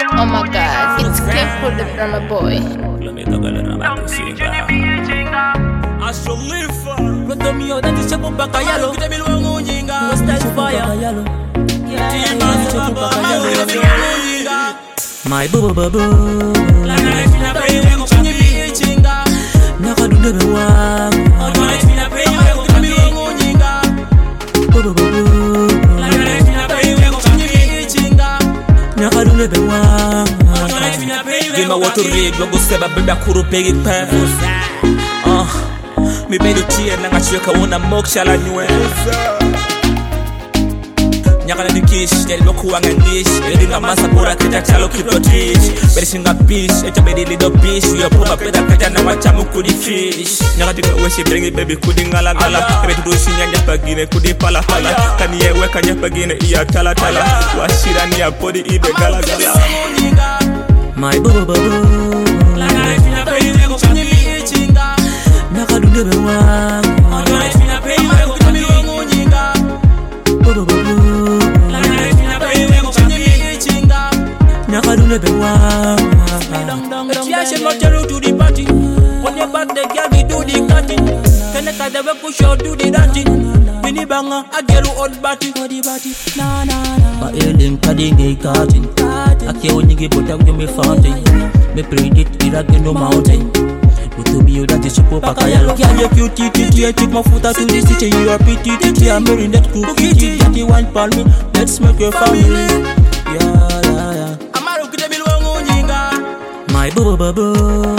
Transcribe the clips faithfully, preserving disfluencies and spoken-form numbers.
Oh my god, it's Kepo the drummer boy. My boo boo boo nakadunde bewa boo boo boo nakadunde bewa Vima watu rig Wangu seba bimba kuru pegi pe uh, Mi bedu tia Nanga chweka una moksha la nywe Nyaka na dikish Yeli boku wanga nish Yeli nga masa pura kita chalo kiplo tish Bedi shinga bish Echa bedi lido bish Uyo puma peda kaja na machamu kudi fish Nyaka dika weshi brengi baby kudi ngala ngala Ebe tudushi nyanja pagine kudi pala pala Kani ye weka nye pagine iya tala tala Washira ni ya podi ibe gala gala My boo boo boo nakadunde bewa boo boo boo nakadunde bewa She should not tell you to the party. When you back the girl, we do the cutting. Can I cut the way push out do the dancing? Mini banger, I get you old batty. Na na na. My alien cutting a cutting. I can't only give but I'm me fountain. Me predict it at no mountain. But to be you that is super pakayalo. Girl, you cute, titty, you take my foot out to the city. You are pretty, titty, I'm marrying that cool kitty. Titty, one palm me, let's make your family. Yeah, yeah, yeah. My boo boo boo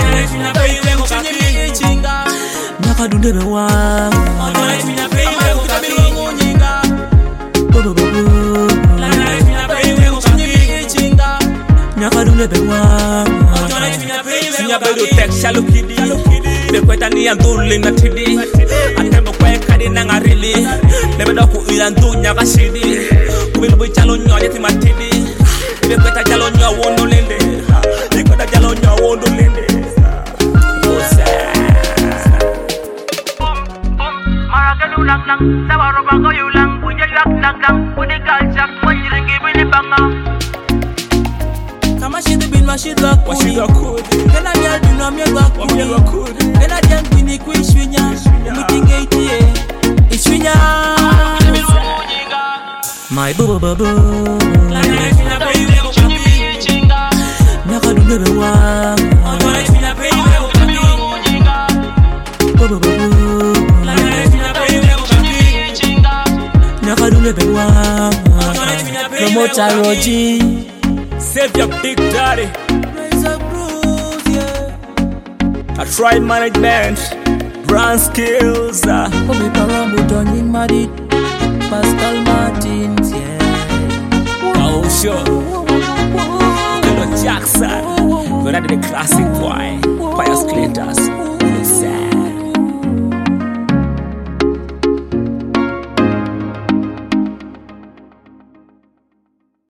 nakadunde bewa boo boo boo nakadunde bewa Sinya bedu tek shalu kidi Bekweta ni yanduli na tidi Atembo kwe kadi na ngarili Bebedo ku ilandu nyaka shidi Kubilubu chalo nyo yeti matidi Bekweta chalo nyo wondo lende Bekweta chalo nyo wondo lende Bosa Maragadu lang lang Sawaro bango yu lang Punja yak lang lang Puni kalchak Manjirengi bini banga Kama shit bin ma shit rock Washi kudi kudi Kena nyal bin wa miel rock Wamiel kudi wakudi Kena jang bini ku ishwinya Mutinge itie Ishwinya My boo boo boo nakadunde bewa boo boo boo nakadunde bewa Promoter Roji Save your big daddy Raise up rules, yeah I try management Brand skills uh. Kobe Parambo Donning Madid Pascal Martins, yeah Oh sure Little Jackson We're at the classic boy Pius Cletus